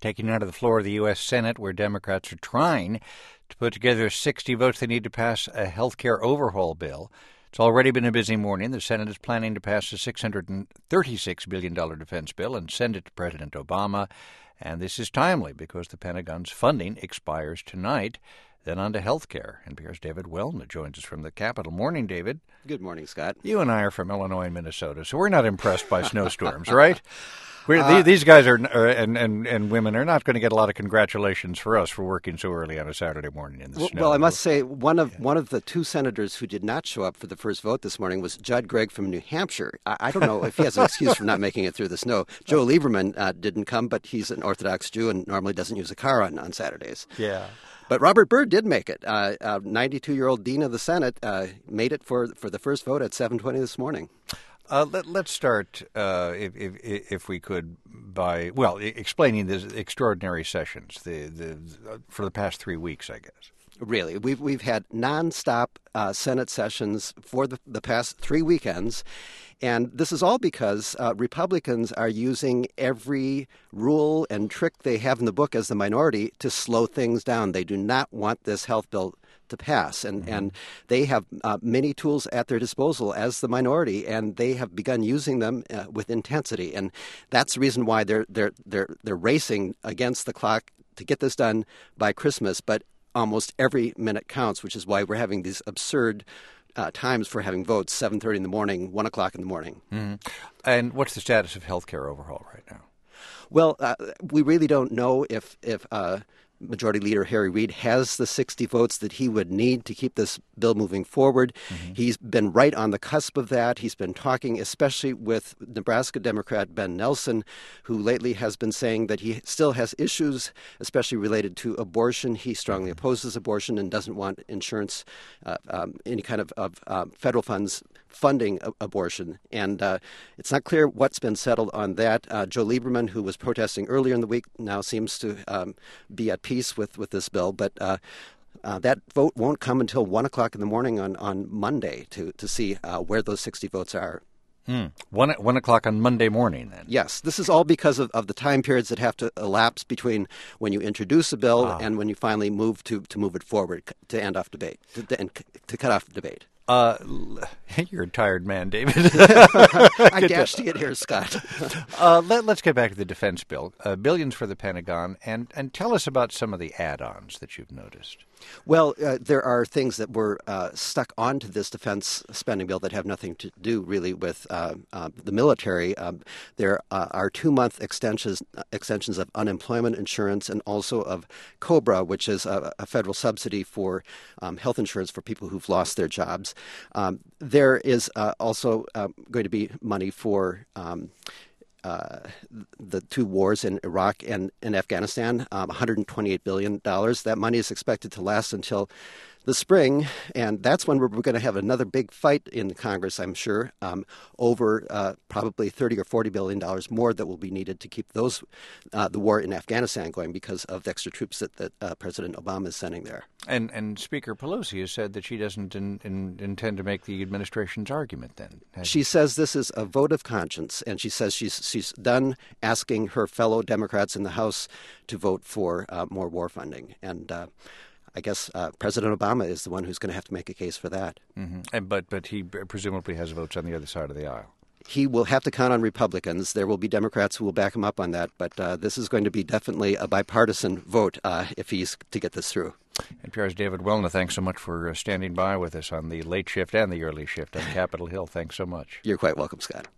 taking out of the floor of the U.S. Senate, where Democrats are trying to put together 60 votes they need to pass a health care overhaul bill. It's already been a busy morning. The Senate is planning to pass a $636 billion defense bill and send it to President Obama. And this is timely because the Pentagon's funding expires tonight. Then on to health care. NPR's David Wellnah joins us from the Capitol. Morning, David. Good morning, Scott. You and I are from Illinois and Minnesota, so we're not impressed by snowstorms, right? These guys are and women are not going to get a lot of congratulations for us for working so early on a Saturday morning in the snow. Well, I must say one of the two senators who did not show up for the first vote this morning was Judd Gregg from New Hampshire. I don't know if he has an excuse for not making it through the snow. Joe Lieberman didn't come, but he's an Orthodox Jew and normally doesn't use a car on Saturdays. Yeah. But Robert Byrd did make it. 92-year-old Dean of the Senate made it for the first vote at 7:20 this morning. Let's start, if we could, by explaining the extraordinary sessions for the past 3 weeks, I guess. Really, we've had nonstop Senate sessions for the past 3 weekends, and this is all because Republicans are using every rule and trick they have in the book as the minority to slow things down. They do not want this health bill to pass, and they have many tools at their disposal as the minority, and they have begun using them with intensity, and that's the reason why they're racing against the clock to get this done by Christmas. But almost every minute counts, which is why we're having these absurd times for having votes: 7:30 in the morning, 1 o'clock in the morning. Mm-hmm. And what's the status of health care overhaul right now? Well, we really don't know if Majority Leader Harry Reid has the 60 votes that he would need to keep this bill moving forward. Mm-hmm. He's been right on the cusp of that. He's been talking especially with Nebraska Democrat Ben Nelson, who lately has been saying that he still has issues, especially related to abortion. He strongly opposes abortion and doesn't want insurance, any kind of federal funds funding abortion. And it's not clear what's been settled on that. Joe Lieberman, who was protesting earlier in the week, now seems to be at peace with this bill. But that vote won't come until 1 o'clock in the morning on Monday to see where those 60 votes are. 1 o'clock on Monday morning, then? Yes. This is all because of the time periods that have to elapse between when you introduce a bill and when you finally move to move it forward, to end off debate, to cut off debate. You're a tired man, David. I dashed to get here, Scott. Let's get back to the defense bill. Billions for the Pentagon, and tell us about some of the add-ons that you've noticed. Well, there are things that were stuck onto this defense spending bill that have nothing to do really with the military. There are 2-month extensions of unemployment insurance and also of COBRA, which is a federal subsidy for health insurance for people who've lost their jobs. There is also going to be money for the two wars in Iraq and in Afghanistan, $128 billion. That money is expected to last until the spring, and that's when we're going to have another big fight in Congress, I'm sure, over probably $30 or $40 billion more that will be needed to keep the war in Afghanistan going because of the extra troops that President Obama is sending there. And Speaker Pelosi has said that she doesn't intend to make the administration's argument then. She says this is a vote of conscience, and she says she's done asking her fellow Democrats in the House to vote for more war funding. And I guess President Obama is the one who's going to have to make a case for that. Mm-hmm. But he presumably has votes on the other side of the aisle. He will have to count on Republicans. There will be Democrats who will back him up on that, but this is going to be definitely a bipartisan vote if he's to get this through. NPR's David Wellnah, thanks so much for standing by with us on the late shift and the early shift on Capitol Hill. Thanks so much. You're quite welcome, Scott.